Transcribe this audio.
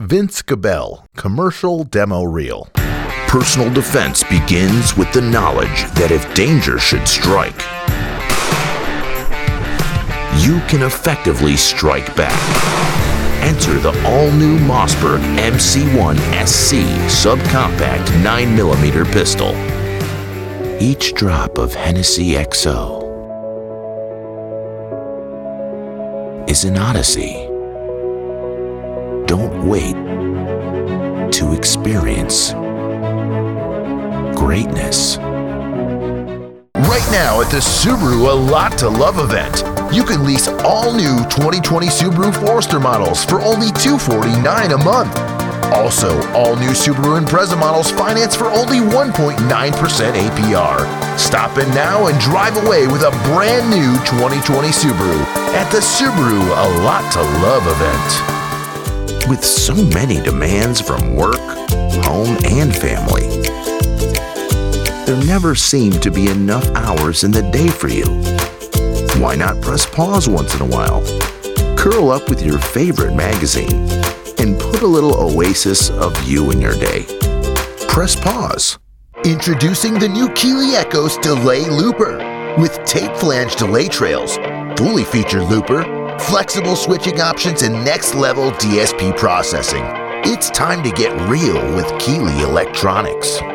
Vince Gabel, Commercial Demo Reel. Personal defense begins with the knowledge that if danger should strike, you can effectively strike back. Enter the all-new Mossberg MC1 SC subcompact 9mm pistol. Each drop of Hennessy XO is an odyssey. Don't wait to experience greatness. Right now at the Subaru A Lot to Love event, you can lease all new 2020 Subaru Forester models for only $249 a month. Also, all new Subaru Impreza models finance for only 1.9% APR. Stop in now and drive away with a brand new 2020 Subaru at the Subaru A Lot to Love event. With so many demands from work, home, and family, there never seem to be enough hours in the day for you. Why not press pause once in a while? Curl up with your favorite magazine and put a little oasis of you in your day. Press pause. Introducing the new Keeley Echos Delay Looper with tape flange delay trails, fully featured looper, flexible switching options, and next-level DSP processing. It's time to get real with Keeley Electronics.